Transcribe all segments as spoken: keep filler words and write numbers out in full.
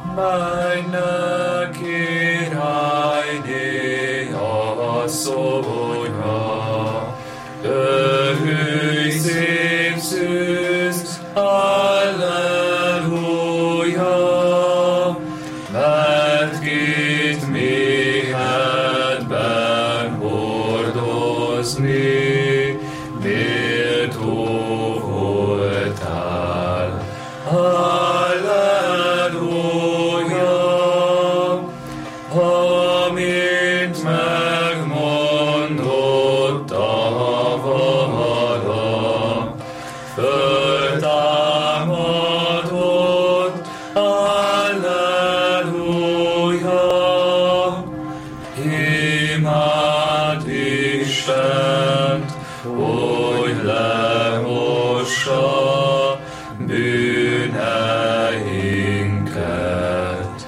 Menj királyné asszonyra, örülj szép szűz, halleluja, mert kit méhedben hordozni, méltó voltál. Halleluja, amint megmondott a vara, föltámadott. Halleluja, imád Istent, hogy lemossa bűneinket.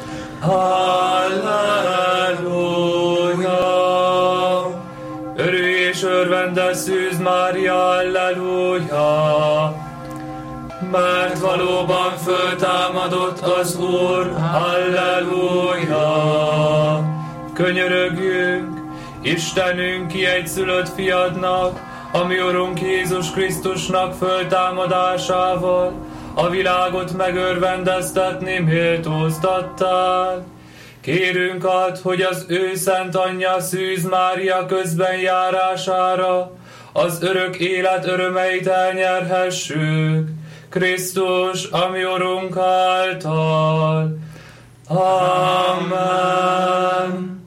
Halleluja! Örülj és örvendez, Szűz Mária, halleluja! Mert valóban föltámadott az Úr, halleluja! Könyörögjünk, Istenünk, ki egyszülött fiadnak, a mi Urunk Jézus Krisztusnak föltámadásával a világot megörvendeztetni méltóztattál. Kérünk add, hogy az ő szent anyja, Szűz Mária közben járására az örök élet örömeit elnyerhessük, Krisztus, a mi Urunk által. Amen.